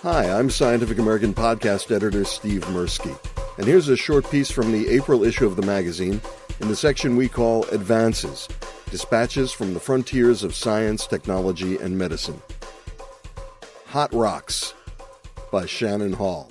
Hi, I'm Scientific American podcast editor Steve Mirsky, and here's a short piece from the April issue of the magazine in the section we call Advances, Dispatches from the Frontiers of Science, Technology, and Medicine. Hot Rocks by Shannon Hall.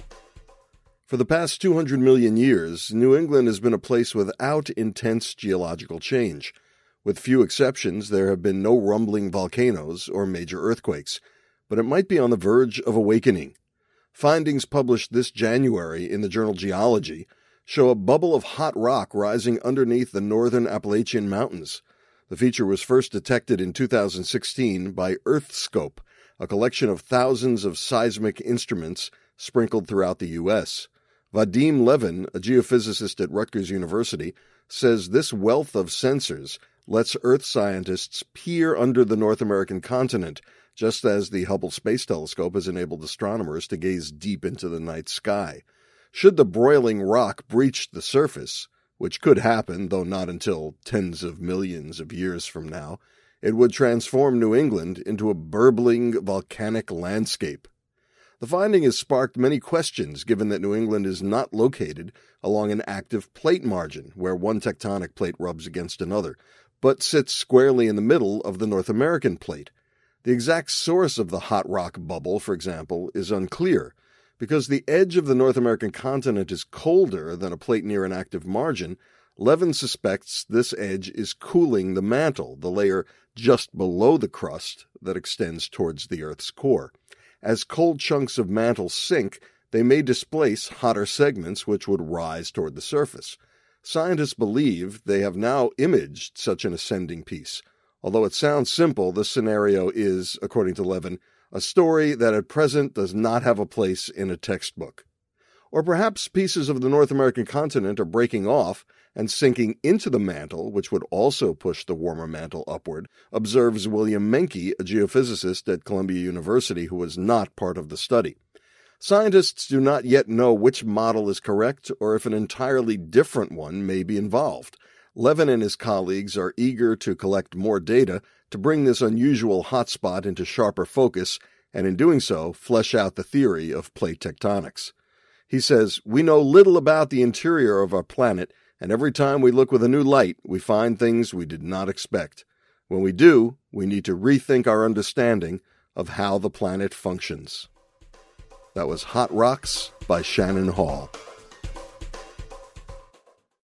For the past 200 million years, New England has been a place without intense geological change. With few exceptions, there have been no rumbling volcanoes or major earthquakes, but it might be on the verge of awakening. Findings published this January in the journal Geology show a bubble of hot rock rising underneath the northern Appalachian Mountains. The feature was first detected in 2016 by EarthScope, a collection of thousands of seismic instruments sprinkled throughout the U.S. Vadim Levin, a geophysicist at Rutgers University, says this wealth of sensors lets Earth scientists peer under the North American continent, just as the Hubble Space Telescope has enabled astronomers to gaze deep into the night sky. Should the broiling rock breach the surface, which could happen, though not until tens of millions of years from now, it would transform New England into a burbling volcanic landscape. The finding has sparked many questions, given that New England is not located along an active plate margin, where one tectonic plate rubs against another, but sits squarely in the middle of the North American plate. The exact source of the hot rock bubble, for example, is unclear. Because the edge of the North American continent is colder than a plate near an active margin, Levin suspects this edge is cooling the mantle, the layer just below the crust that extends towards the Earth's core. As cold chunks of mantle sink, they may displace hotter segments which would rise toward the surface. Scientists believe they have now imaged such an ascending piece. Although it sounds simple, this scenario is, according to Levin, a story that at present does not have a place in a textbook. Or perhaps pieces of the North American continent are breaking off and sinking into the mantle, which would also push the warmer mantle upward, observes William Menke, a geophysicist at Columbia University who was not part of the study. Scientists do not yet know which model is correct or if an entirely different one may be involved. Levin and his colleagues are eager to collect more data to bring this unusual hotspot into sharper focus, and in doing so, flesh out the theory of plate tectonics. He says, "We know little about the interior of our planet, and every time we look with a new light, we find things we did not expect. When we do, we need to rethink our understanding of how the planet functions." That was Hot Rocks by Shannon Hall.